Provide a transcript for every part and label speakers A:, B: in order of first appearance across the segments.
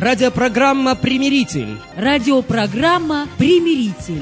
A: Радиопрограмма «Примиритель».
B: Радиопрограмма «Примиритель».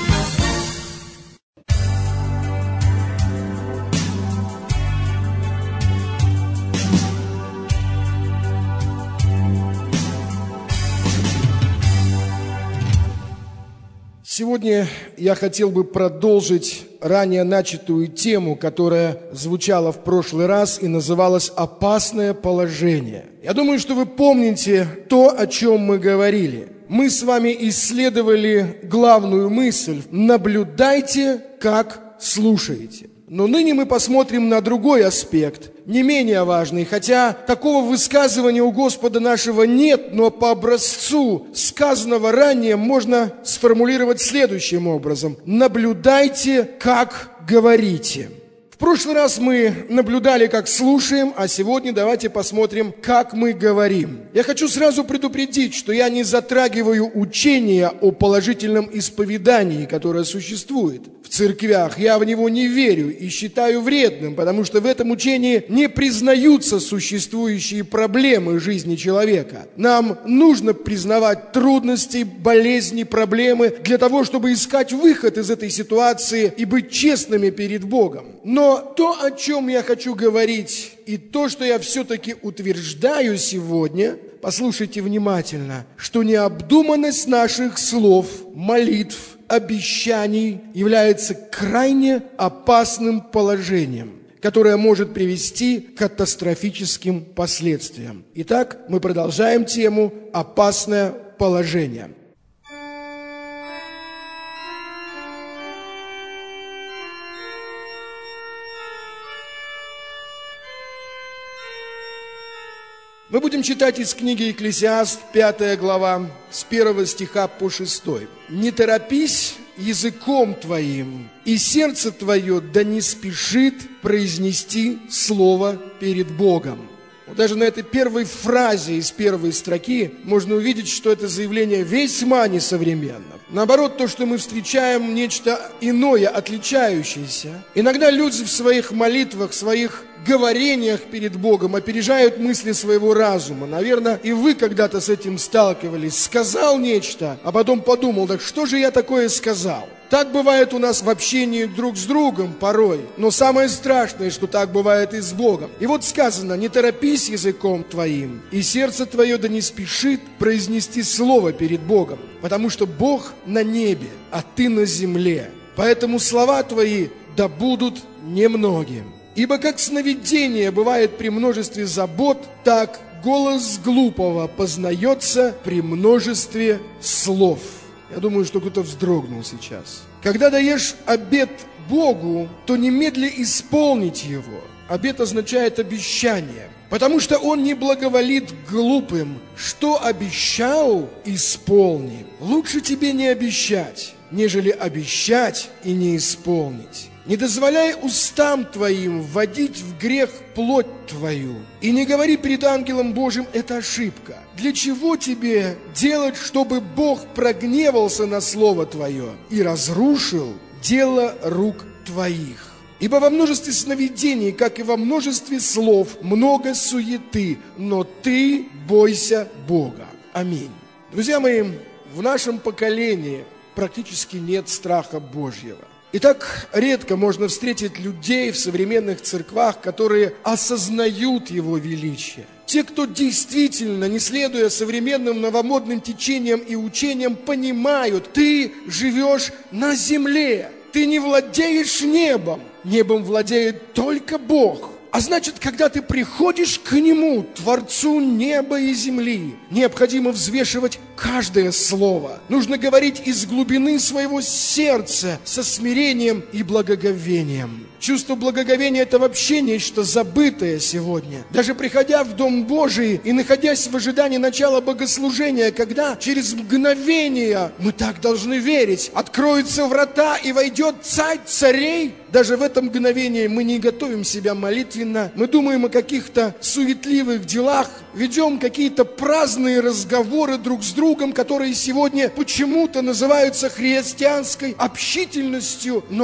C: Сегодня я хотел бы продолжить ранее начатую тему, которая звучала в прошлый раз и называлась «Опасное положение». Я думаю, что вы помните то, о чем мы говорили. Мы с вами исследовали главную мысль «Наблюдайте, как слушаете». Но ныне мы посмотрим на другой аспект, не менее важный, хотя такого высказывания у Господа нашего нет, но по образцу сказанного ранее можно сформулировать следующим образом: «Наблюдайте, как говорите». В прошлый раз мы наблюдали, как слушаем, а сегодня давайте посмотрим, как мы говорим. Я хочу сразу предупредить, что я не затрагиваю учение о положительном исповедании, которое существует в церквях. Я в него не верю и считаю вредным, потому что в этом учении не признаются существующие проблемы жизни человека. Нам нужно признавать трудности, болезни, проблемы для того, чтобы искать выход из этой ситуации и быть честными перед Богом. Но то, о чем я хочу говорить, и то, что я все-таки утверждаю сегодня, послушайте внимательно, что необдуманность наших слов, молитв, обещаний является крайне опасным положением, которое может привести к катастрофическим последствиям. Итак, мы продолжаем тему «Опасное положение». Мы будем читать из книги Екклесиаст, 5 глава, с 1 стиха по 6. «Не торопись языком твоим, и сердце твое да не спешит произнести слово перед Богом». Вот даже на этой первой фразе из первой строки можно увидеть, что это заявление весьма несовременно. Наоборот, то, что мы встречаем, нечто иное, отличающееся. Иногда люди в своих молитвах, в своих говорениях перед Богом опережают мысли своего разума. Наверное, и вы когда-то с этим сталкивались. Сказал нечто, а потом подумал: так что же я такое сказал? Так бывает у нас в общении друг с другом порой. Но самое страшное, что так бывает и с Богом. И вот сказано: не торопись языком твоим, и сердце твое да не спешит произнести слово перед Богом. Потому что Бог на небе, а ты на земле. Поэтому слова твои да будут немногим. Ибо как сновидение бывает при множестве забот, так голос глупого познается при множестве слов. Я думаю, что кто-то вздрогнул сейчас. Когда даешь обет Богу, то немедля исполнить его. Обет означает обещание, потому что Он не благоволит глупым. Что обещал, исполни. Лучше тебе не обещать, нежели обещать и не исполнить. Не дозволяй устам твоим вводить в грех плоть твою. И не говори перед ангелом Божьим: это ошибка. Для чего тебе делать, чтобы Бог прогневался на слово твое и разрушил дело рук твоих? Ибо во множестве сновидений, как и во множестве слов, много суеты, но ты бойся Бога. Аминь. Друзья мои, в нашем поколении практически нет страха Божьего. И так редко можно встретить людей в современных церквах, которые осознают Его величие. Те, кто действительно, не следуя современным новомодным течениям и учениям, понимают: ты живешь на земле, ты не владеешь небом, небом владеет только Бог. А значит, когда ты приходишь к Нему, Творцу неба и земли, необходимо взвешивать каждое слово. Нужно говорить из глубины своего сердца со смирением и благоговением. Чувство благоговения – это вообще нечто забытое сегодня. Даже приходя в Дом Божий и находясь в ожидании начала богослужения, когда через мгновение, мы так должны верить, откроются врата и войдет Царь царей, даже в это мгновение мы не готовим себя молитвенно, мы думаем о каких-то суетливых делах, ведем какие-то праздные разговоры друг с другом, которые сегодня почему-то называются христианской общительностью, но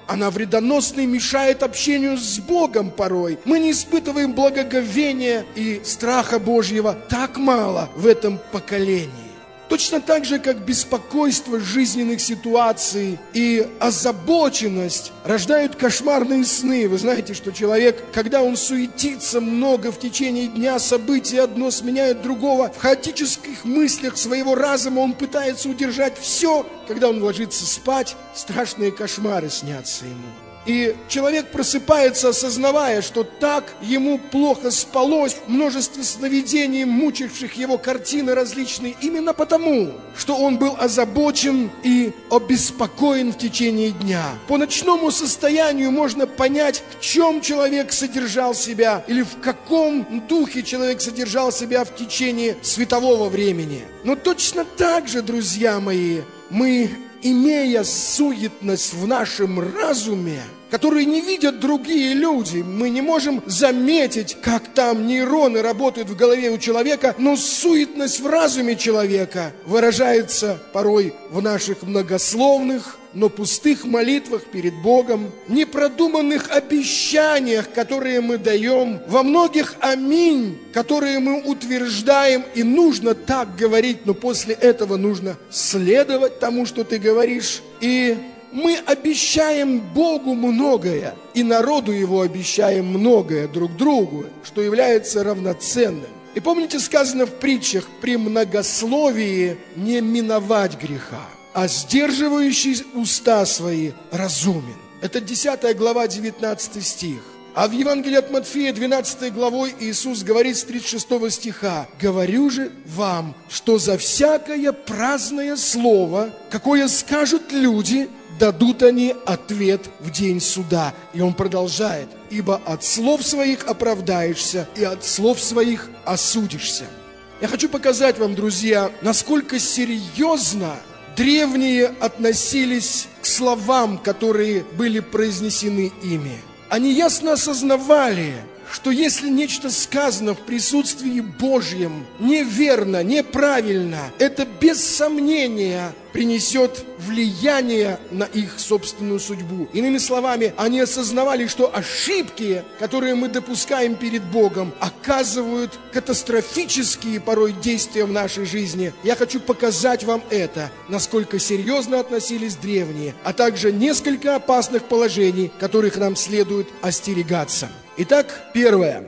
C: Она вредоносна и мешает общению с Богом порой. Мы не испытываем благоговения и страха Божьего так мало в этом поколении. Точно так же, как беспокойство жизненных ситуаций и озабоченность рождают кошмарные сны. Вы знаете, что человек, когда он суетится много в течение дня, события одно сменяет другого, в хаотических мыслях своего разума он пытается удержать все. Когда он ложится спать, страшные кошмары снятся ему. И человек просыпается, осознавая, что так ему плохо спалось, множество сновидений, мучивших его, картины различные, именно потому, что он был озабочен и обеспокоен в течение дня. По ночному состоянию можно понять, в чем человек содержал себя, или в каком духе человек содержал себя в течение светового времени. Но точно так же, друзья мои, мы, имея суетность в нашем разуме, которые не видят другие люди, мы не можем заметить, как там нейроны работают в голове у человека, но суетность в разуме человека выражается порой в наших многословных, но пустых молитвах перед Богом, непродуманных обещаниях, которые мы даем, во многих аминь, которые мы утверждаем, и нужно так говорить, но после этого нужно следовать тому, что ты говоришь. И мы обещаем Богу многое, и народу Его обещаем многое друг другу, что является равноценным. И помните, сказано в притчах, при многословии не миновать греха, а сдерживающий уста свои разумен. Это 10 глава, 19 стих. А в Евангелии от Матфея, 12 главой, Иисус говорит с 36 стиха: «Говорю же вам, что за всякое праздное слово, какое скажут люди, дадут они ответ в день суда». И он продолжает: «Ибо от слов своих оправдаешься, и от слов своих осудишься». Я хочу показать вам, друзья, насколько серьезно древние относились к словам, которые были произнесены ими. Они ясно осознавали, что если нечто сказано в присутствии Божьем неверно, неправильно, это без сомнения принесет влияние на их собственную судьбу. Иными словами, они осознавали, что ошибки, которые мы допускаем перед Богом, оказывают катастрофические порой действия в нашей жизни. Я хочу показать вам это, насколько серьезно относились древние, а также несколько опасных положений, которых нам следует остерегаться. Итак, первое.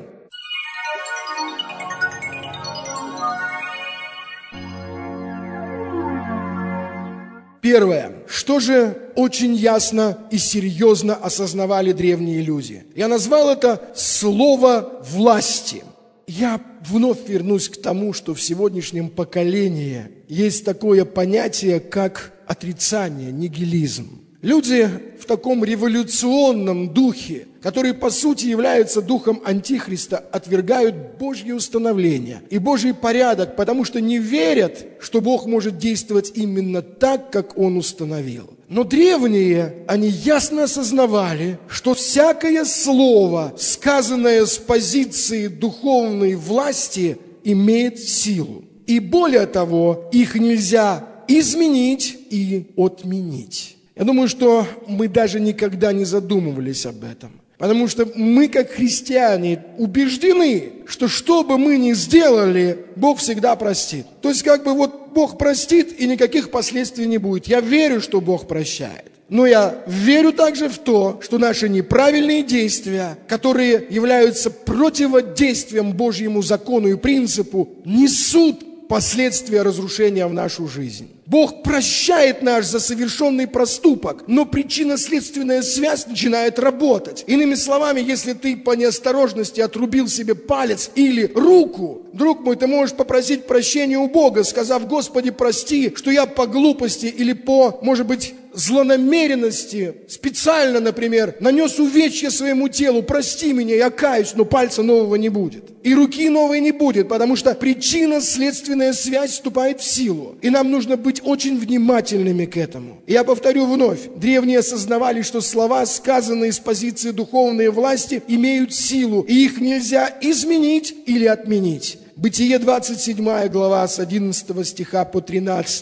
C: Первое. Что же очень ясно и серьезно осознавали древние люди? Я назвал это слово власти. Я вновь вернусь к тому, что в сегодняшнем поколении есть такое понятие, как отрицание, нигилизм. Люди в таком революционном духе, который по сути является духом Антихриста, отвергают Божье установление и Божий порядок, потому что не верят, что Бог может действовать именно так, как Он установил. Но древние, они ясно осознавали, что всякое слово, сказанное с позиции духовной власти, имеет силу. И более того, их нельзя изменить и отменить. Я думаю, что мы даже никогда не задумывались об этом. Потому что мы, как христиане, убеждены, что бы мы ни сделали, Бог всегда простит. То есть, Бог простит, и никаких последствий не будет. Я верю, что Бог прощает. Но я верю также в то, что наши неправильные действия, которые являются противодействием Божьему закону и принципу, несут последствия разрушения в нашу жизнь. Бог прощает нас за совершенный проступок, но причинно-следственная связь начинает работать. Иными словами, если ты по неосторожности отрубил себе палец или руку, друг мой, ты можешь попросить прощения у Бога, сказав: «Господи, прости, что я по глупости или по, может быть, злонамеренности, специально, например, нанес увечья своему телу, прости меня, я каюсь, но пальца нового не будет. И руки новой не будет, потому что причинно-следственная связь вступает в силу. И нам нужно быть очень внимательными к этому. И я повторю вновь, древние осознавали, что слова, сказанные с позиции духовной власти, имеют силу, и их нельзя изменить или отменить. Бытие 27 глава с 11 стиха по 13.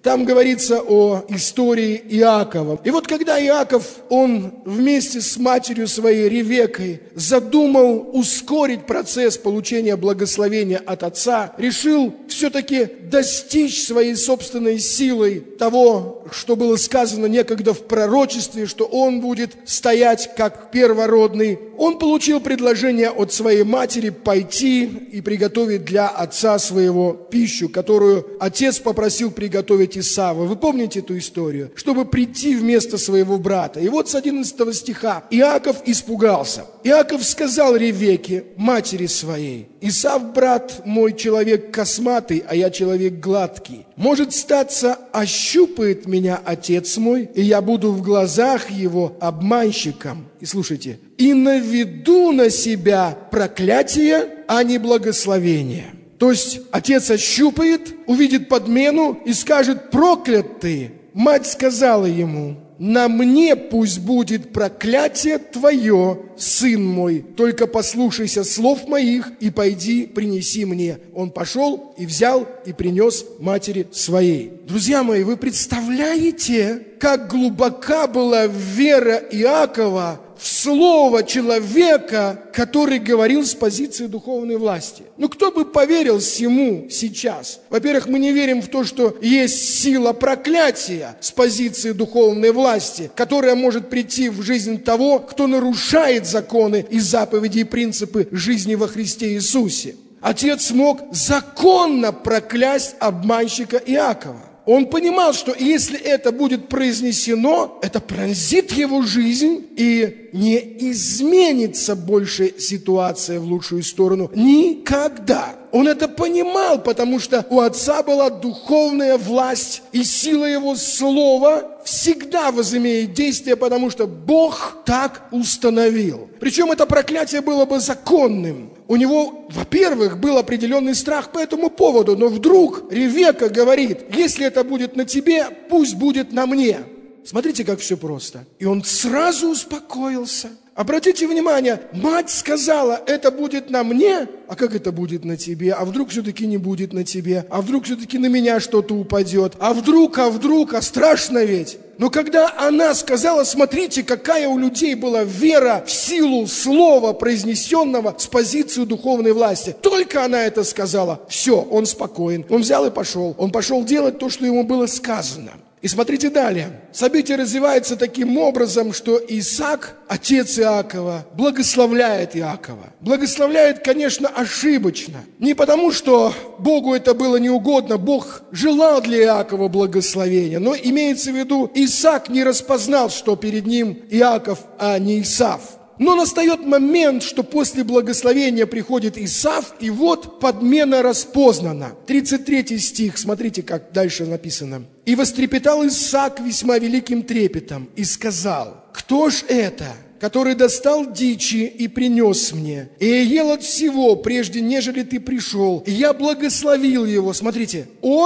C: Там говорится о истории Иакова. И вот когда Иаков, он вместе с матерью своей Ревеккой задумал ускорить процесс получения благословения от отца, решил все-таки достичь своей собственной силой того, что было сказано некогда в пророчестве, что он будет стоять как первородный, он получил предложение от своей матери пойти и приготовить для отца своего пищу, которую отец попросил приготовить Исава. Вы помните эту историю? Чтобы прийти вместо своего брата. И вот с 11 стиха Иаков испугался. Иаков сказал Ревекке, матери своей: «Исав, брат мой, человек косматый, а я человек гладкий. Может статься, ощупает меня отец мой, и я буду в глазах его обманщиком». И слушайте: «И наведу на себя проклятие, а не благословение». То есть отец ощупает, увидит подмену и скажет: «Проклят ты». Мать сказала ему: «На мне пусть будет проклятие твое, сын мой, только послушайся слов моих и пойди принеси мне». Он пошел и взял и принес матери своей. Друзья мои, вы представляете, как глубока была вера Иакова в слово человека, который говорил с позиции духовной власти? Ну, кто бы поверил всему сейчас? Во-первых, мы не верим в то, что есть сила проклятия с позиции духовной власти, которая может прийти в жизнь того, кто нарушает законы и заповеди и принципы жизни во Христе Иисусе. Отец мог законно проклясть обманщика Иакова. Он понимал, что если это будет произнесено, это пронзит его жизнь и не изменится больше ситуация в лучшую сторону. Никогда. Он это понимал, потому что у отца была духовная власть, и сила его слова всегда возымеет действие, потому что Бог так установил. Причем это проклятие было бы законным. У него, во-первых, был определенный страх по этому поводу, но вдруг Ревекка говорит: «Если это будет на тебе, пусть будет на мне». Смотрите, как все просто. И он сразу успокоился. Обратите внимание, мать сказала: «Это будет на мне». А как это будет на тебе? А вдруг все-таки не будет на тебе? А вдруг все-таки на меня что-то упадет? А вдруг, страшно ведь. Но когда она сказала, смотрите, какая у людей была вера в силу слова, произнесенного с позиции духовной власти. Только она это сказала, все, он спокоен. Он взял и пошел. Он пошел делать то, что ему было сказано. И смотрите далее. Событие развивается таким образом, что Исаак, отец Иакова, благословляет Иакова. Благословляет, конечно, ошибочно. Не потому, что Богу это было неугодно. Бог желал для Иакова благословения. Но имеется в виду, Исаак не распознал, что перед ним Иаков, а не Исав. Но настает момент, что после благословения приходит Исав, и вот подмена распознана. 33 стих, смотрите, как дальше написано. «И вострепетал Исаак весьма великим трепетом, и сказал: кто ж это, который достал дичи и принес мне? И я ел от всего, прежде нежели ты пришел. И я благословил его». Смотрите,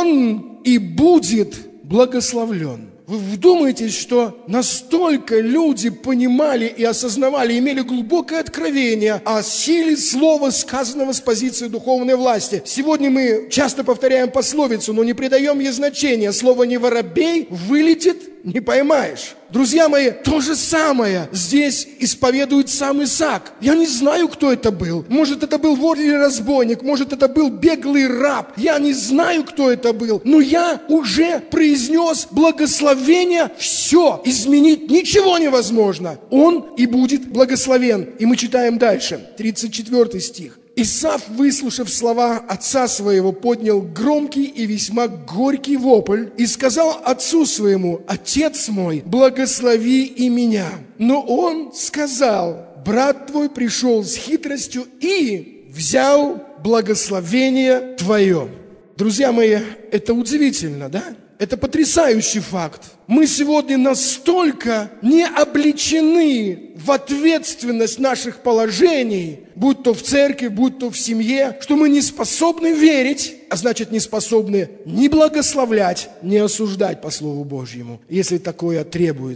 C: он и будет благословлен. Вы вдумайтесь, что настолько люди понимали и осознавали, имели глубокое откровение о силе слова, сказанного с позиции духовной власти. Сегодня мы часто повторяем пословицу, но не придаем ей значения. Слово «не воробей» вылетит, не поймаешь. Друзья мои, то же самое здесь исповедует сам Исаак. Я не знаю, кто это был. Может, это был вор или разбойник, может, это был беглый раб. Я не знаю, кто это был. Но я уже произнес благословение. Все, изменить ничего невозможно. Он и будет благословен. И мы читаем дальше, 34 стих. Исав, выслушав слова отца своего, поднял громкий и весьма горький вопль и сказал отцу своему: «Отец мой, благослови и меня». Но он сказал: «Брат твой пришел с хитростью и взял благословение твое». Друзья мои, это удивительно, да? Это потрясающий факт. Мы сегодня настолько не облечены в ответственность наших положений, будь то в церкви, будь то в семье, что мы не способны верить, а значит не способны ни благословлять, ни осуждать по Слову Божьему, если такое требуется.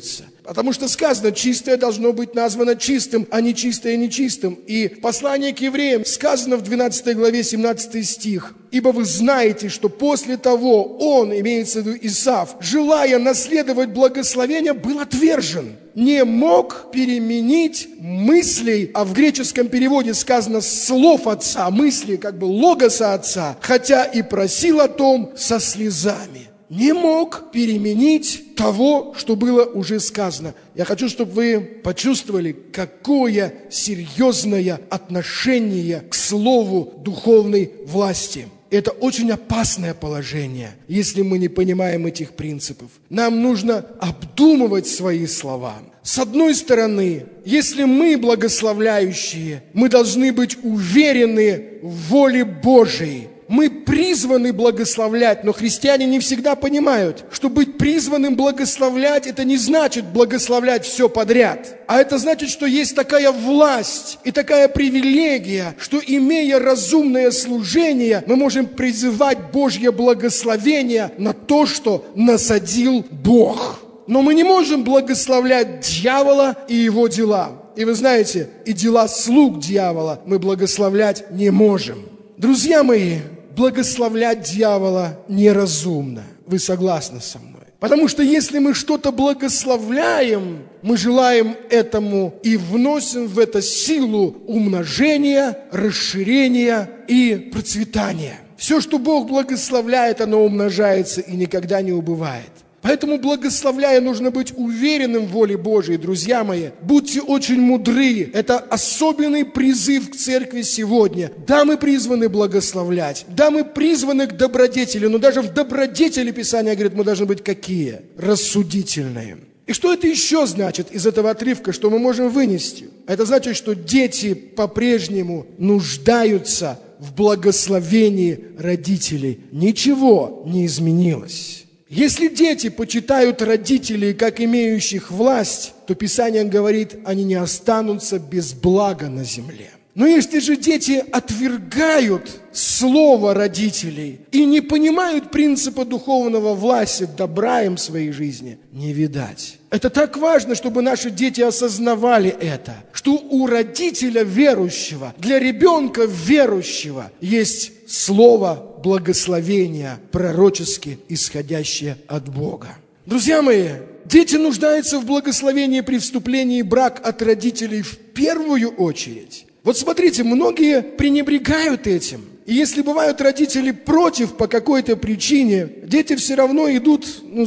C: Потому что сказано, чистое должно быть названо чистым, а нечистое нечистым. И в послании к евреям сказано в 12 главе 17 стих. «Ибо вы знаете, что после того он, имеется в виду Исав, желая наследовать благословение, был отвержен, не мог переменить мыслей». А в греческом переводе сказано «слов отца», мысли как бы логоса отца, хотя и просил о том со слезами. Не мог переменить того, что было уже сказано. Я хочу, чтобы вы почувствовали, какое серьезное отношение к слову духовной власти. Это очень опасное положение, если мы не понимаем этих принципов. Нам нужно обдумывать свои слова. С одной стороны, если мы благословляющие, мы должны быть уверены в воле Божией. Мы призваны благословлять, но христиане не всегда понимают, что быть призванным благословлять, это не значит благословлять все подряд. А это значит, что есть такая власть и такая привилегия, что, имея разумное служение, мы можем призывать Божье благословение на то, что насадил Бог. Но мы не можем благословлять дьявола и его дела. И вы знаете, и дела слуг дьявола мы благословлять не можем. Друзья мои, благословлять дьявола неразумно. Вы согласны со мной? Потому что если мы что-то благословляем, мы желаем этому и вносим в это силу умножения, расширения и процветания. Все, что Бог благословляет, оно умножается и никогда не убывает. Поэтому, благословляя, нужно быть уверенным в воле Божией, друзья мои. Будьте очень мудры. Это особенный призыв к церкви сегодня. Да, мы призваны благословлять. Да, мы призваны к добродетели. Но даже в добродетели Писание говорит, мы должны быть какие? Рассудительные. И что это еще значит из этого отрывка, что мы можем вынести? Это значит, что дети по-прежнему нуждаются в благословении родителей. Ничего не изменилось. Если дети почитают родителей как имеющих власть, то Писание говорит, они не останутся без блага на земле. Но если же дети отвергают слово родителей и не понимают принципа духовного власти, добра им в своей жизни не видать. Это так важно, чтобы наши дети осознавали это, что у родителя верующего, для ребенка верующего есть слово благословения, пророчески исходящее от Бога. Друзья мои, дети нуждаются в благословении при вступлении в брак от родителей в первую очередь. Вот смотрите, многие пренебрегают этим. И если бывают родители против по какой-то причине, дети все равно идут,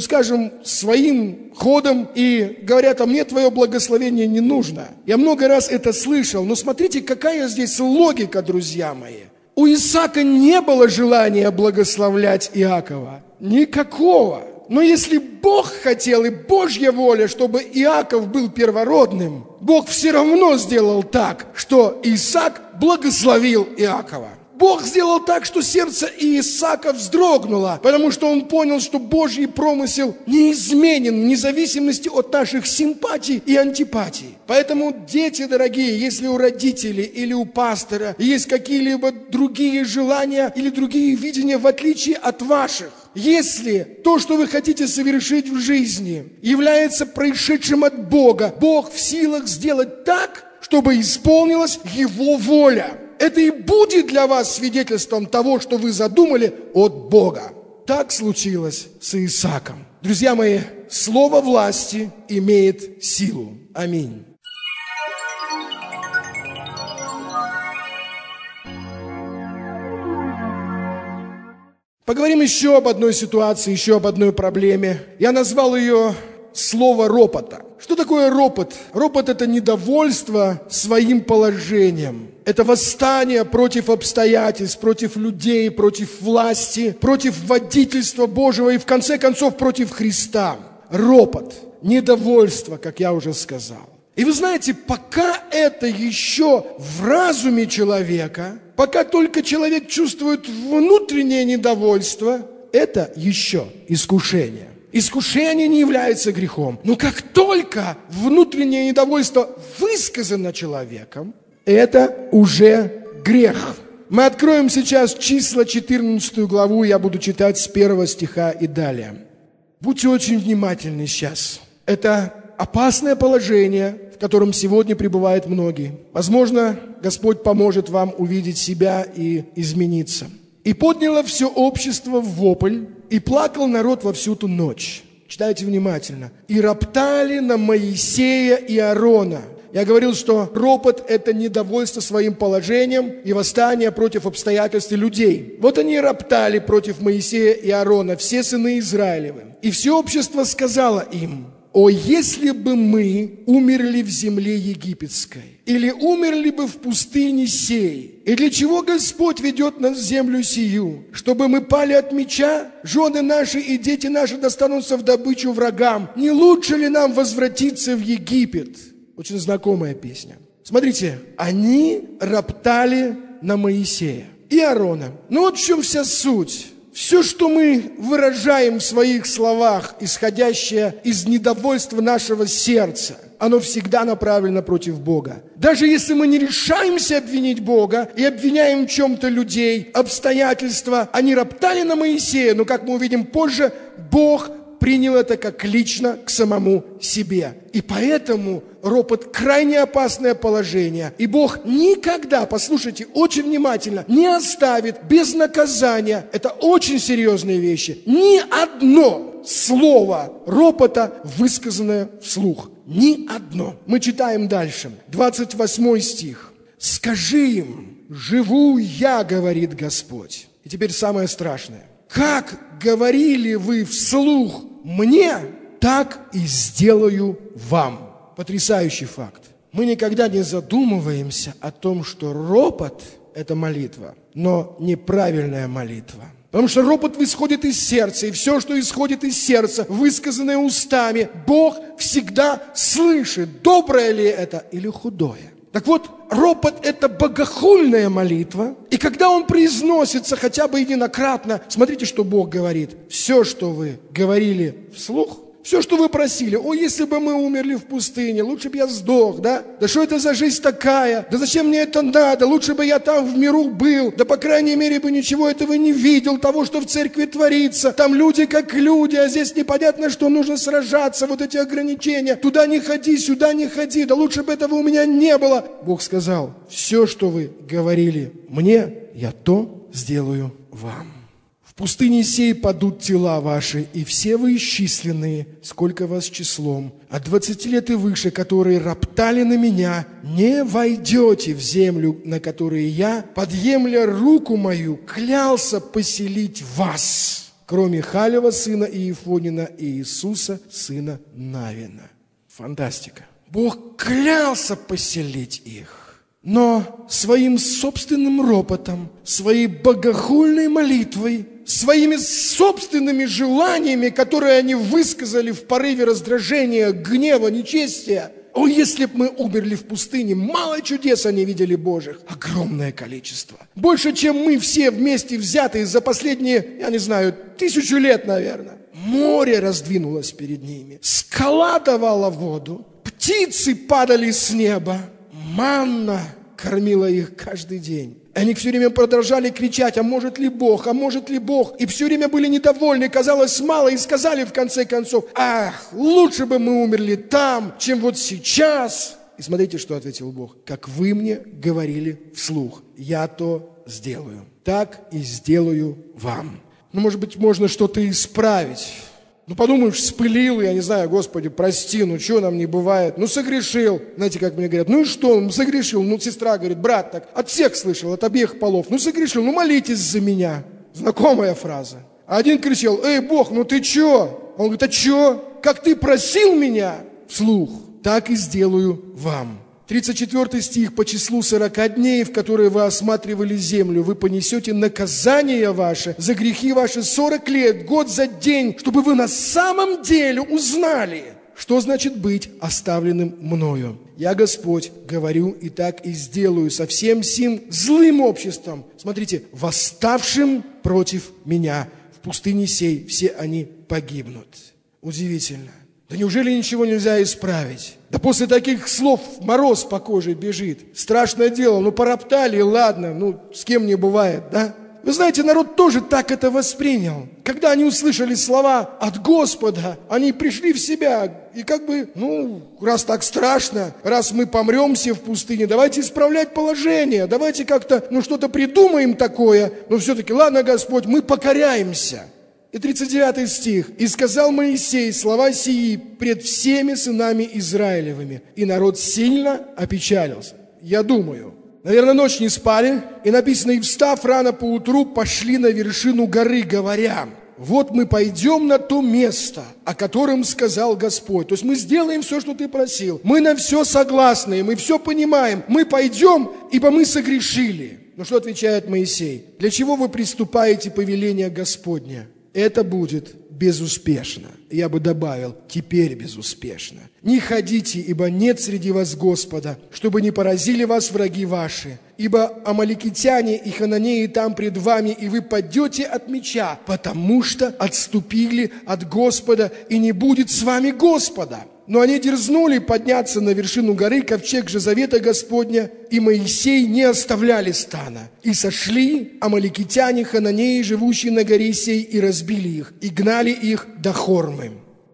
C: своим ходом и говорят, а мне твое благословение не нужно. Я много раз это слышал, но смотрите, какая здесь логика, друзья мои. У Исаака не было желания благословлять Иакова. Никакого. Но если Бог хотел и Божья воля, чтобы Иаков был первородным, Бог все равно сделал так, что Исаак благословил Иакова. Бог сделал так, что сердце Исаака вздрогнуло, потому что он понял, что Божий промысел неизменен вне зависимости от наших симпатий и антипатий. Поэтому, дети дорогие, если у родителей или у пастора есть какие-либо другие желания или другие видения, в отличие от ваших, если то, что вы хотите совершить в жизни, является происшедшим от Бога, Бог в силах сделать так, чтобы исполнилась Его воля. Это и будет для вас свидетельством того, что вы задумали от Бога. Так случилось с Исааком. Друзья мои, слово власти имеет силу. Аминь. Поговорим еще об одной ситуации, еще об одной проблеме. Я назвал ее слово ропота. Что такое ропот? Ропот – это недовольство своим положением. Это восстание против обстоятельств, против людей, против власти, против водительства Божьего и, в конце концов, против Христа. Ропот, недовольство, как я уже сказал. И вы знаете, пока это еще в разуме человека, пока только человек чувствует внутреннее недовольство, это еще искушение. Искушение не является грехом. Но как только внутреннее недовольство высказано человеком, это уже грех. Мы откроем сейчас числа 14 главу, я буду читать с 1 стиха и далее. Будьте очень внимательны сейчас. Это опасное положение, в котором сегодня пребывают многие. Возможно, Господь поможет вам увидеть себя и измениться. «И подняло все общество в вопль, и плакал народ во всю ту ночь». Читайте внимательно. «И роптали на Моисея и Аарона». Я говорил, что ропот – это недовольство своим положением и восстание против обстоятельств и людей. Вот они роптали против Моисея и Аарона, все сыны Израилевы. И все общество сказало им: «О, если бы мы умерли в земле египетской, или умерли бы в пустыне сей, и для чего Господь ведет нас в землю сию? Чтобы мы пали от меча, жены наши и дети наши достанутся в добычу врагам. Не лучше ли нам возвратиться в Египет?» Очень знакомая песня. Смотрите, они роптали на Моисея и Аарона. Но вот в чем вся суть. Все, что мы выражаем в своих словах, исходящее из недовольства нашего сердца, оно всегда направлено против Бога. Даже если мы не решаемся обвинить Бога и обвиняем в чем-то людей, обстоятельства, они роптали на Моисея, но, как мы увидим позже, Бог принял это как лично к самому себе. И поэтому ропот – крайне опасное положение. И Бог никогда, послушайте очень внимательно, не оставит без наказания, это очень серьезные вещи, ни одно слово ропота, высказанное вслух. Ни одно. Мы читаем дальше. 28 стих. «Скажи им: живу я, говорит Господь». И теперь самое страшное. «Как говорили вы вслух мне, так и сделаю вам». Потрясающий факт. Мы никогда не задумываемся о том, что ропот – это молитва, но неправильная молитва. Потому что ропот исходит из сердца, и все, что исходит из сердца, высказанное устами, Бог всегда слышит, доброе ли это или худое. Так вот, ропот – это богохульная молитва, и когда он произносится хотя бы единократно, смотрите, что Бог говорит. Все, что вы говорили вслух, все, что вы просили: «О, если бы мы умерли в пустыне, лучше бы я сдох, да? Да что это за жизнь такая? Да зачем мне это надо? Лучше бы я там в миру был, да по крайней мере бы ничего этого не видел, того, что в церкви творится. Там люди как люди, а здесь непонятно, что нужно сражаться, вот эти ограничения. Туда не ходи, сюда не ходи, да лучше бы этого у меня не было». Бог сказал: все, что вы говорили мне, я то сделаю вам. «В пустыне сей падут тела ваши, и все вы исчисленные, сколько вас числом, от 20 лет и выше, которые роптали на меня, не войдете в землю, на которой я, подъемля руку мою, клялся поселить вас, кроме Халева, сына Иефонина, и Иисуса, сына Навина». Фантастика. Бог клялся поселить их. Но своим собственным ропотом, своей богохульной молитвой, своими собственными желаниями, которые они высказали в порыве раздражения, гнева, нечестия. О, если бы мы умерли в пустыне, мало чудес они видели Божьих. Огромное количество. Больше, чем мы все вместе взятые за последние, я не знаю, 1000 лет, наверное. Море раздвинулось перед ними. Скала давала воду. Птицы падали с неба. Манна кормила их каждый день. Они все время продолжали кричать: «А может ли Бог? А может ли Бог?» И все время были недовольны, казалось мало, и сказали в конце концов: «Ах, лучше бы мы умерли там, чем вот сейчас». И смотрите, что ответил Бог: «Как вы мне говорили вслух, я то сделаю, так и сделаю вам». Ну, может быть, можно что-то исправить. Ну, подумаешь, вспылил, я не знаю, Господи, прости, ну, что нам не бывает? Ну, согрешил. Знаете, как мне говорят: ну и что, ну, согрешил. Ну, сестра говорит: брат, так от всех слышал, от обеих полов. Ну, согрешил, ну, молитесь за меня. Знакомая фраза. А один кричал: эй, Бог, ну ты что? Он говорит: а что? Как ты просил меня вслух, так и сделаю вам. 34 стих. «По числу 40 дней, в которые вы осматривали землю, вы понесете наказание ваше за грехи ваши 40 лет, год за день, чтобы вы на самом деле узнали, что значит быть оставленным мною. Я, Господь, говорю и так и сделаю со всем сим злым обществом». Смотрите: «восставшим против меня. В пустыне сей все они погибнут». Удивительно. Да неужели ничего нельзя исправить? Да после таких слов мороз по коже бежит. Страшное дело, ну пороптали, ладно, ну с кем не бывает, да? Вы знаете, народ тоже так это воспринял. Когда они услышали слова от Господа, они пришли в себя. И раз так страшно, раз мы помрем все в пустыне, давайте исправлять положение, давайте как-то, что-то придумаем такое. Но все-таки, ладно, Господь, мы покоряемся. И 39 стих. «И сказал Моисей слова сии пред всеми сынами Израилевыми, и народ сильно опечалился». Я думаю, наверное, ночь не спали, и написано, и встав рано поутру, пошли на вершину горы, говоря, вот мы пойдем на то место, о котором сказал Господь. То есть мы сделаем все, что ты просил. Мы на все согласны, мы все понимаем. Мы пойдем, ибо мы согрешили. Но что отвечает Моисей? Для чего вы приступаете повеление Господня? Это будет безуспешно. Я бы добавил, теперь безуспешно. Не ходите, ибо нет среди вас Господа, чтобы не поразили вас враги ваши. Ибо амаликитяне и хананеи там пред вами, и вы падете от меча, потому что отступили от Господа, и не будет с вами Господа. Но они дерзнули подняться на вершину горы, ковчег же завета Господня, и Моисей не оставляли стана. И сошли амаликитяне, хананеи, живущие на горе сей, и разбили их, и гнали их до Хормы.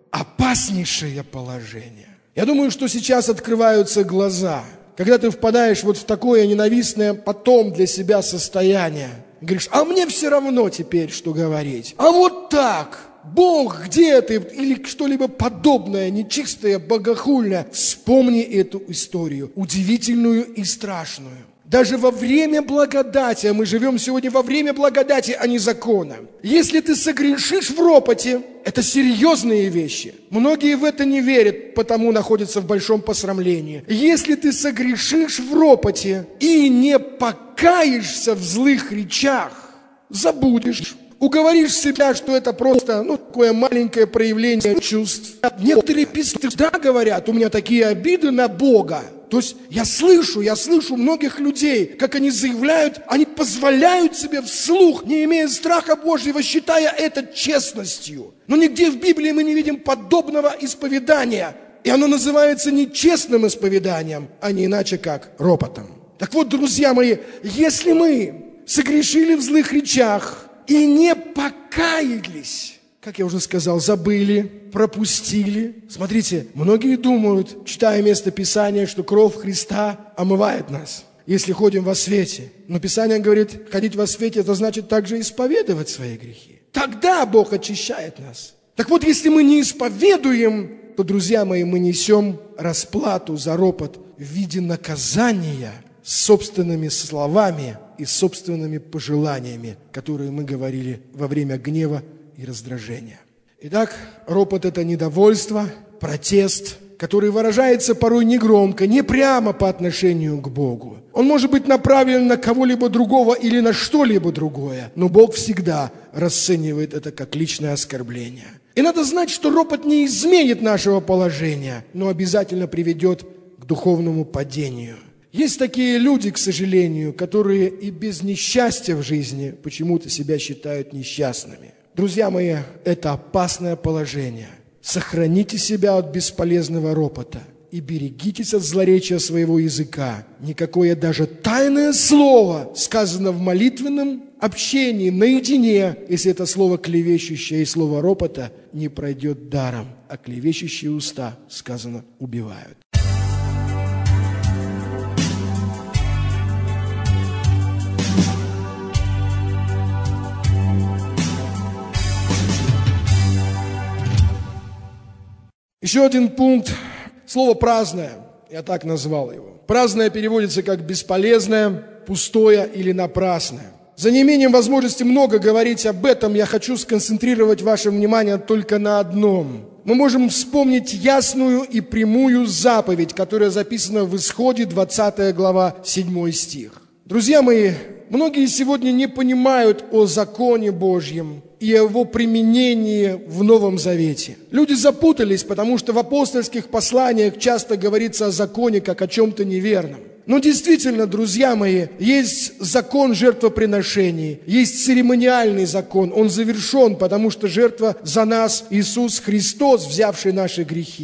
C: Опаснейшее положение. Я думаю, что сейчас открываются глаза, когда ты впадаешь в такое ненавистное потом для себя состояние. Говоришь, а мне все равно теперь, что говорить. А вот так. Бог, где ты? Или что-либо подобное, нечистое, богохульное. Вспомни эту историю, удивительную и страшную. Даже во время благодати, а мы живем сегодня во время благодати, а не закона. Если ты согрешишь в ропоте, это серьезные вещи. Многие в это не верят, потому находятся в большом посрамлении. Если ты согрешишь в ропоте и не покаешься в злых речах, забудешь. Уговоришь себя, что это просто, такое маленькое проявление чувств. Некоторые писцы говорят, у меня такие обиды на Бога. То есть я слышу многих людей, как они заявляют, они позволяют себе вслух, не имея страха Божьего, считая это честностью. Но нигде в Библии мы не видим подобного исповедания. И оно называется не честным исповеданием, а не иначе как ропотом. Так вот, друзья мои, если мы согрешили в злых речах, и не покаялись, как я уже сказал, забыли, пропустили. Смотрите, многие думают, читая место Писания, что кровь Христа омывает нас, если ходим во свете. Но Писание говорит, ходить во свете, это значит также исповедовать свои грехи. Тогда Бог очищает нас. Так вот, если мы не исповедуем, то, друзья мои, мы несем расплату за ропот в виде наказания собственными словами и собственными пожеланиями, которые мы говорили во время гнева и раздражения. Итак, ропот – это недовольство, протест, который выражается порой негромко, не прямо по отношению к Богу. Он может быть направлен на кого-либо другого или на что-либо другое, но Бог всегда расценивает это как личное оскорбление. И надо знать, что ропот не изменит нашего положения, но обязательно приведет к духовному падению. Есть такие люди, к сожалению, которые и без несчастья в жизни почему-то себя считают несчастными. Друзья мои, это опасное положение. Сохраните себя от бесполезного ропота и берегитесь от злоречия своего языка. Никакое даже тайное слово, сказано в молитвенном общении, наедине, если это слово клевещущее и слово ропота, не пройдет даром, а клевещущие уста, сказано, убивают. Еще один пункт. Слово «праздное». Я так назвал его. Праздное переводится как бесполезное, пустое или напрасное. За неимением возможности много говорить об этом, я хочу сконцентрировать ваше внимание только на одном. Мы можем вспомнить ясную и прямую заповедь, которая записана в Исходе, 20 глава, 7 стих. Друзья мои, многие сегодня не понимают о законе Божьем и о его применении в Новом Завете. Люди запутались, потому что в апостольских посланиях часто говорится о законе как о чем-то неверном. Но действительно, друзья мои, есть закон жертвоприношений, есть церемониальный закон, он завершен, потому что жертва за нас Иисус Христос, взявший наши грехи.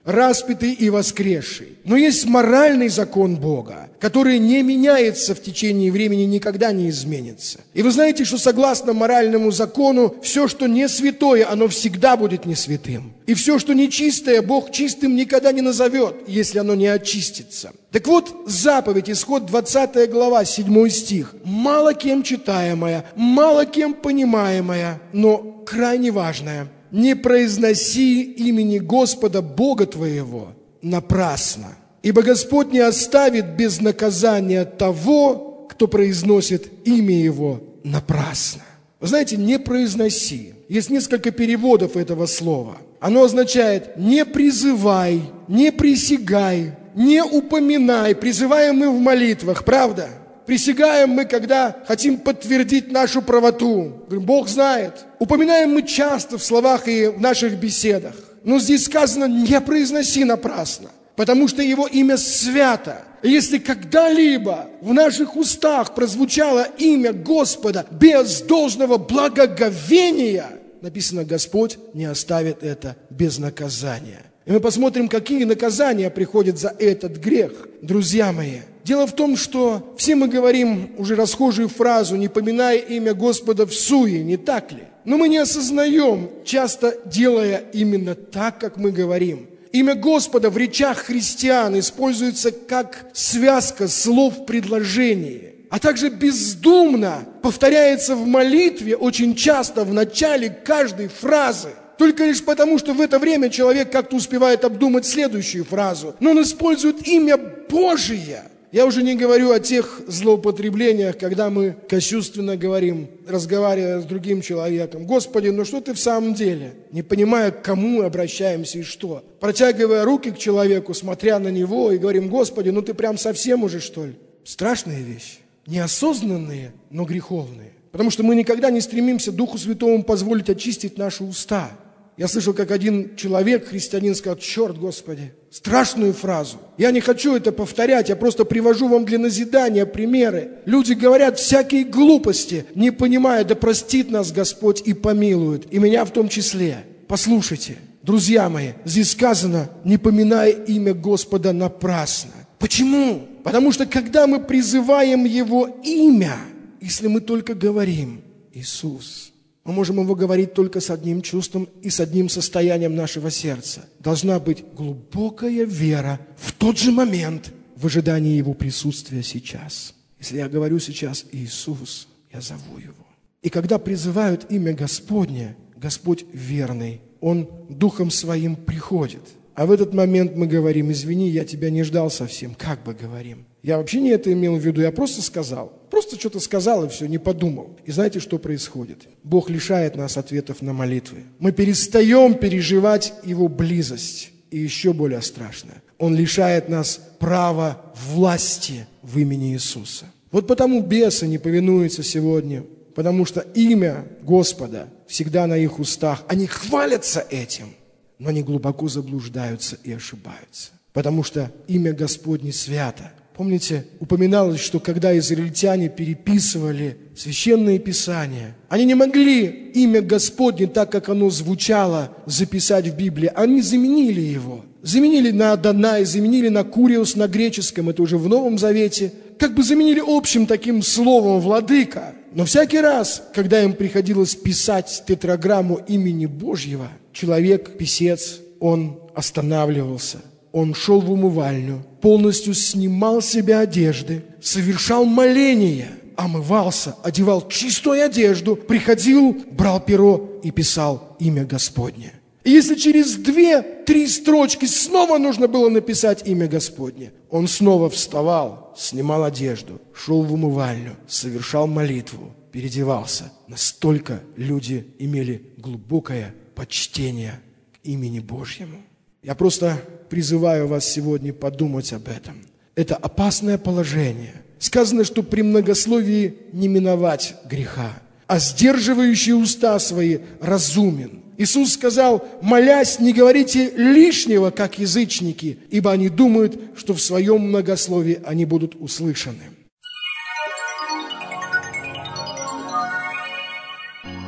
C: распятый и воскресший. Но есть моральный закон Бога, который не меняется в течение времени, никогда не изменится. И вы знаете, что согласно моральному закону, все, что не святое, оно всегда будет не святым. И все, что нечистое, Бог чистым никогда не назовет, если оно не очистится. Так вот, заповедь, Исход 20 глава, 7 стих, мало кем читаемая, мало кем понимаемая, но крайне важная. Не произноси имени Господа Бога твоего напрасно, ибо Господь не оставит без наказания того, кто произносит имя Его напрасно. Вы знаете, не произноси. Есть несколько переводов этого слова. Оно означает не призывай, не присягай, не упоминай. Призываем мы в молитвах, правда? Присягаем мы, когда хотим подтвердить нашу правоту. Говорим, Бог знает. Упоминаем мы часто в словах и в наших беседах. Но здесь сказано, не произноси напрасно, потому что Его имя свято. И если когда-либо в наших устах прозвучало имя Господа без должного благоговения, написано, Господь не оставит это без наказания. И мы посмотрим, какие наказания приходят за этот грех, друзья мои. Дело в том, что все мы говорим уже расхожую фразу, не поминая имя Господа всуе, не так ли? Но мы не осознаем, часто делая именно так, как мы говорим. Имя Господа в речах христиан используется как связка слов в предложении, а также бездумно повторяется в молитве очень часто в начале каждой фразы. Только лишь потому, что в это время человек как-то успевает обдумать следующую фразу. Но он использует имя Божие. Я уже не говорю о тех злоупотреблениях, когда мы кощунственно говорим, разговаривая с другим человеком. Господи, ну что ты в самом деле? Не понимая, к кому мы обращаемся и что. Протягивая руки к человеку, смотря на него и говорим, Господи, ну ты прям совсем уже что ли? Страшные вещи. Неосознанные, но греховные. Потому что мы никогда не стремимся Духу Святому позволить очистить наши уста. Я слышал, как один человек, христианин, сказал, черт, Господи, страшную фразу. Я не хочу это повторять, я просто привожу вам для назидания примеры. Люди говорят всякие глупости, не понимая, да простит нас Господь и помилует, и меня в том числе. Послушайте, друзья мои, здесь сказано, не поминая имя Господа напрасно. Почему? Потому что когда мы призываем Его имя, если мы только говорим Иисус, мы можем Его говорить только с одним чувством и с одним состоянием нашего сердца. Должна быть глубокая вера в тот же момент в ожидании Его присутствия сейчас. Если я говорю сейчас Иисус, я зову Его. И когда призывают имя Господне, Господь верный, Он Духом Своим приходит. А в этот момент мы говорим, извини, я тебя не ждал совсем. Как бы говорим? Я вообще не это имел в виду, я просто сказал. Просто что-то сказал и все, не подумал. И знаете, что происходит? Бог лишает нас ответов на молитвы. Мы перестаем переживать Его близость. И еще более страшное, Он лишает нас права власти в имени Иисуса. Вот потому бесы не повинуются сегодня, потому что имя Господа всегда на их устах. Они хвалятся этим, но они глубоко заблуждаются и ошибаются. Потому что имя Господне свято. Помните, упоминалось, что когда израильтяне переписывали священные писания, они не могли имя Господне, так как оно звучало, записать в Библии. Они заменили его. Заменили на Адонай, заменили на Куриос на греческом, это уже в Новом Завете. Как бы заменили общим таким словом «владыка». Но всякий раз, когда им приходилось писать тетраграмму имени Божьего, человек, писец, он останавливался. Он шел в умывальню, полностью снимал с себя одежды, совершал моление, омывался, одевал чистую одежду, приходил, брал перо и писал имя Господне. И если через 2-3 строчки снова нужно было написать имя Господне, он снова вставал, снимал одежду, шел в умывальню, совершал молитву, переодевался. Настолько люди имели глубокое почтение к имени Божьему. Я просто призываю вас сегодня подумать об этом. Это опасное положение. Сказано, что при многословии не миновать греха, а сдерживающий уста свои разумен. Иисус сказал, молясь, не говорите лишнего, как язычники, ибо они думают, что в своем многословии они будут услышаны.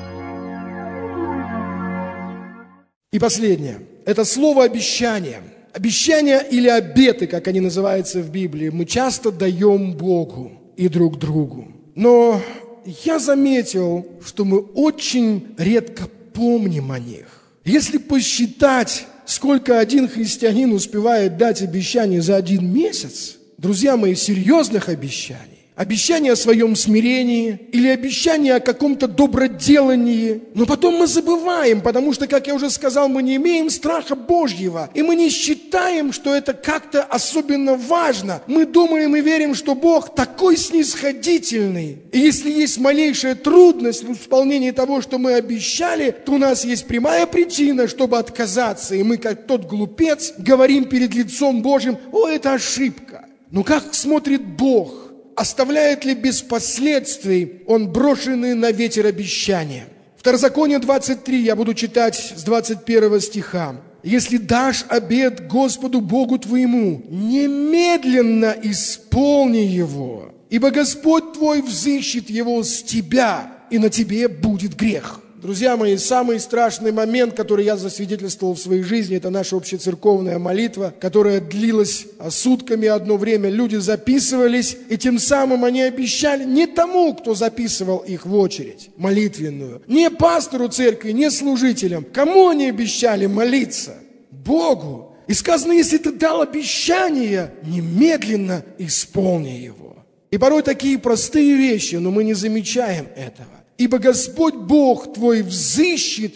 C: И последнее. Это слово обещания. Обещания или обеты, как они называются в Библии, мы часто даем Богу и друг другу. Но я заметил, что мы очень редко помним о них. Если посчитать, сколько один христианин успевает дать обещаний за 1 месяц, друзья мои, серьезных обещаний, обещание о своем смирении или обещание о каком-то доброделании. Но потом мы забываем, потому что, как я уже сказал, мы не имеем страха Божьего. И мы не считаем, что это как-то особенно важно. Мы думаем и верим, что Бог такой снисходительный. И если есть малейшая трудность в исполнении того, что мы обещали, то у нас есть прямая причина, чтобы отказаться. И мы, как тот глупец, говорим перед лицом Божьим: «О, это ошибка». Но как смотрит Бог? Оставляет ли без последствий Он брошенные на ветер обещания? Второзаконие 23, я буду читать с 21 стиха. «Если дашь обет Господу Богу твоему, немедленно исполни его, ибо Господь твой взыщет его с тебя, и на тебе будет грех». Друзья мои, самый страшный момент, который я засвидетельствовал в своей жизни, это наша общецерковная молитва, которая длилась сутками одно время. Люди записывались, и тем самым они обещали не тому, кто записывал их в очередь молитвенную, не пастору церкви, не служителям. Кому они обещали молиться? Богу. И сказано: если ты дал обещание, немедленно исполни его. И порой такие простые вещи, но мы не замечаем этого. «Ибо Господь Бог твой взыщет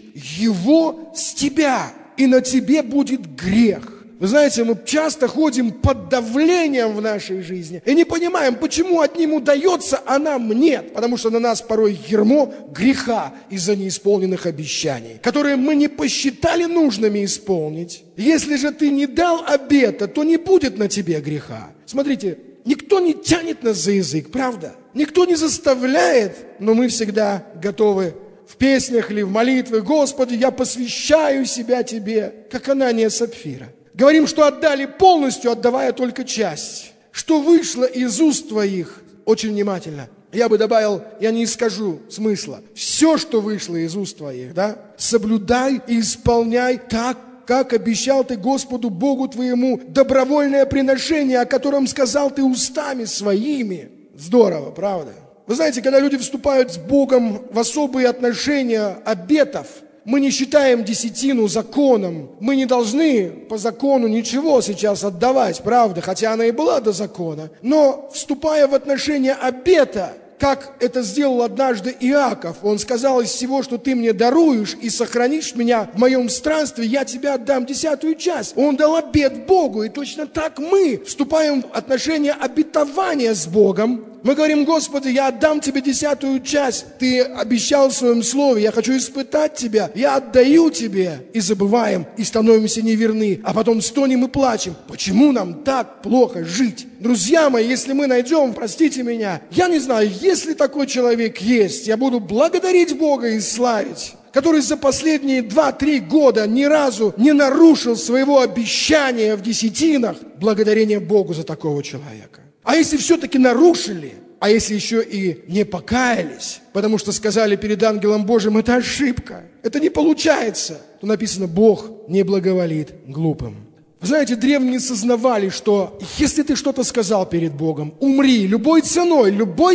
C: его с тебя, и на тебе будет грех». Вы знаете, мы часто ходим под давлением в нашей жизни и не понимаем, почему одним удается, а нам нет. Потому что на нас порой ярмо греха из-за неисполненных обещаний, которые мы не посчитали нужными исполнить. Если же ты не дал обета, то не будет на тебе греха. Смотрите, никто не тянет нас за язык, правда? Никто не заставляет, но мы всегда готовы в песнях или в молитве: «Господи, я посвящаю себя Тебе», как Анания Сапфира. Говорим, что отдали полностью, отдавая только часть. Что вышло из уст Твоих, очень внимательно. Я бы добавил, я не скажу смысла. Все, что вышло из уст Твоих, да, соблюдай и исполняй так, как обещал ты Господу Богу твоему добровольное приношение, о котором сказал ты устами своими. Здорово, правда? Вы знаете, когда люди вступают с Богом в особые отношения обетов, мы не считаем десятину законом. Мы не должны по закону ничего сейчас отдавать, правда? Хотя она и была до закона. Но вступая в отношения обета, как это сделал однажды Иаков. Он сказал: из всего, что ты мне даруешь и сохранишь меня в моем странстве, я тебе отдам 10-ю часть. Он дал обет Богу, и точно так мы вступаем в отношения обетования с Богом. Мы говорим: Господи, я отдам тебе 10-ю часть. Ты обещал в своем слове, я хочу испытать тебя, я отдаю тебе. И забываем, и становимся неверны. А потом стонем и плачем. Почему нам так плохо жить? Друзья мои, если мы найдем, простите меня, я не знаю, если такой человек есть, я буду благодарить Бога и славить, который за последние 2-3 года ни разу не нарушил своего обещания в десятинах. Благодарение Богу за такого человека. А если все-таки нарушили, а если еще и не покаялись, потому что сказали перед ангелом Божьим: это ошибка, это не получается, то написано: Бог не благоволит глупым. Вы знаете, древние сознавали, что если ты что-то сказал перед Богом, умри любой ценой,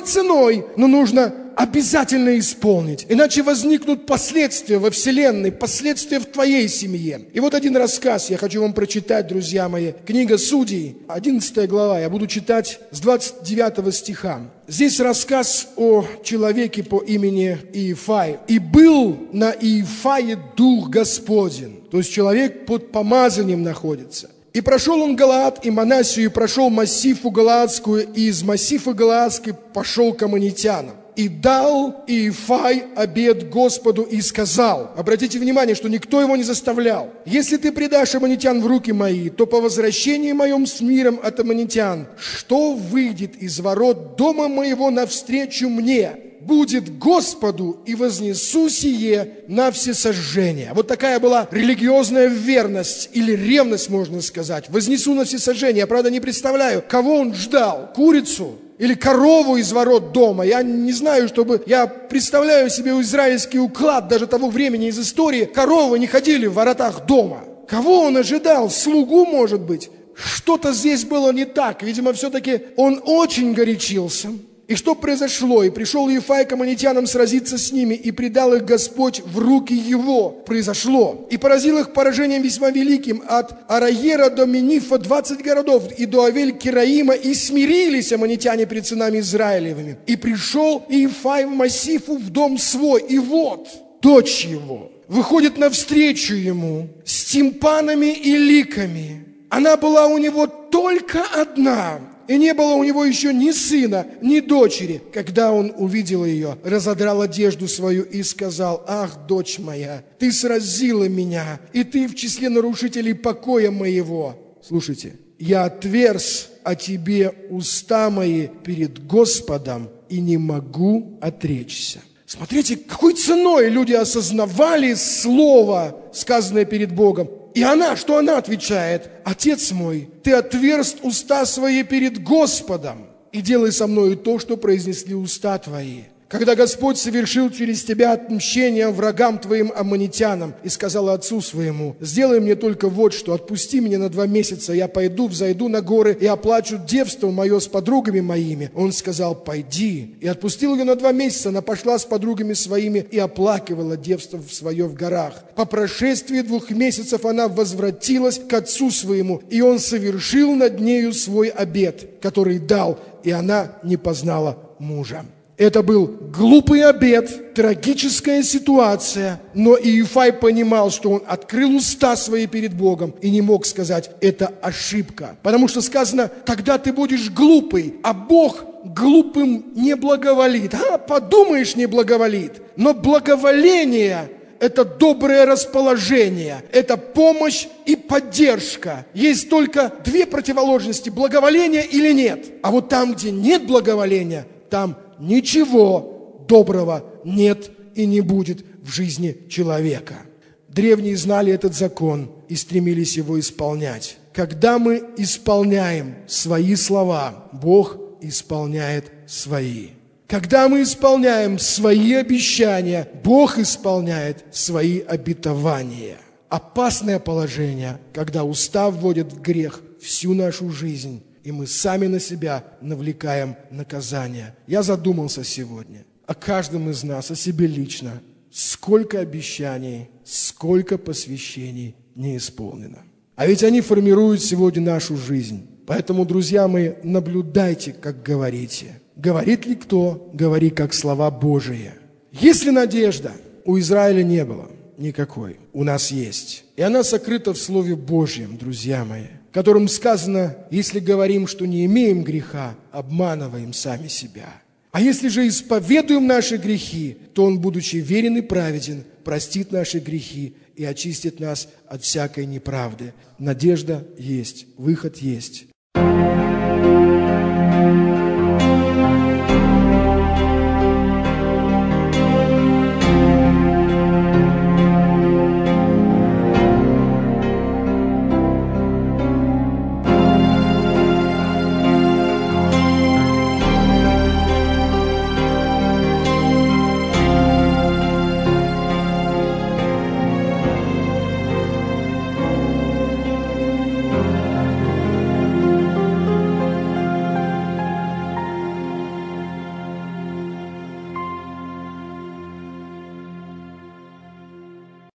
C: но нужно обязательно исполнить. Иначе возникнут последствия во вселенной, последствия в твоей семье. И вот один рассказ я хочу вам прочитать, друзья мои. Книга Судей, 11 глава, я буду читать с 29 стиха. Здесь рассказ о человеке по имени Иефай. «И был на Иефае Дух Господень». То есть человек под помазанием находится. «И прошел он Галаад и Манассию, и прошел Массифу Галаадскую, и из Массифа Галаадской пошел к аммонитянам. И дал Иефай обет Господу и сказал», обратите внимание, что никто его не заставлял: «Если ты предашь аммонитян в руки мои, то по возвращении моем с миром от аммонитян, что выйдет из ворот дома моего навстречу мне, будет Господу, и вознесу сие на всесожжение». Вот такая была религиозная верность, или ревность, можно сказать. «Вознесу на всесожжение». Я, правда, не представляю, кого он ждал: курицу или корову из ворот дома. Я не знаю, я представляю себе израильский уклад даже того времени из истории. Коровы не ходили в воротах дома. Кого он ожидал? Слугу, может быть? Что-то здесь было не так. Видимо, все-таки он очень горячился. И что произошло? И пришел Иефай к аммонитянам сразиться с ними, и предал их Господь в руки его. Произошло. И поразил их поражением весьма великим. От Араера до Менифа 20 городов, и до Авель-Кираима, и смирились аммонитяне пред сынами Израилевыми. И пришел Иефай в Массифу в дом свой, и вот дочь его выходит навстречу ему с тимпанами и ликами. Она была у него только одна, и не было у него еще ни сына, ни дочери. Когда он увидел ее, разодрал одежду свою и сказал: «Ах, дочь моя, ты сразила меня, и ты в числе нарушителей покоя моего». Слушайте, «Я отверз о тебе уста мои перед Господом, и не могу отречься». Смотрите, какой ценой люди осознавали слово, сказанное перед Богом. И она, что она отвечает? «Отец мой, ты отверз уста свои перед Господом, и делай со мною то, что произнесли уста твои». Когда Господь совершил через тебя отмщение врагам твоим аммонитянам, и сказал отцу своему: «Сделай мне только вот что, отпусти меня на 2 месяца, я пойду, взойду на горы и оплачу девство мое с подругами моими». Он сказал: «Пойди». И отпустил ее на 2 месяца, она пошла с подругами своими и оплакивала девство свое в горах. По прошествии 2 месяцев она возвратилась к отцу своему, и он совершил над нею свой обет, который дал, и она не познала мужа. Это был глупый обет, трагическая ситуация, но Иефай понимал, что он открыл уста свои перед Богом и не мог сказать: это ошибка. Потому что сказано: тогда ты будешь глупый, а Бог глупым не благоволит. Подумаешь, не благоволит. Но благоволение – это доброе расположение, это помощь и поддержка. Есть только 2 противоположности – благоволение или нет. А вот там, где нет благоволения, там ничего доброго нет и не будет в жизни человека. Древние знали этот закон и стремились его исполнять. Когда мы исполняем свои слова, Бог исполняет свои. Когда мы исполняем свои обещания, Бог исполняет свои обетования. Опасное положение, когда уста вводят в грех всю нашу жизнь, и мы сами на себя навлекаем наказание. Я задумался сегодня о каждом из нас, о себе лично. Сколько обещаний, сколько посвящений не исполнено. А ведь они формируют сегодня нашу жизнь. Поэтому, друзья мои, наблюдайте, как говорите. Говорит ли кто? Говори, как слова Божии. Если надежда у Израиля не было никакой, у нас есть. И она сокрыта в Слове Божьем, друзья мои, в котором сказано: если говорим, что не имеем греха, обманываем сами себя. А если же исповедуем наши грехи, то Он, будучи верен и праведен, простит наши грехи и очистит нас от всякой неправды. Надежда есть, выход есть.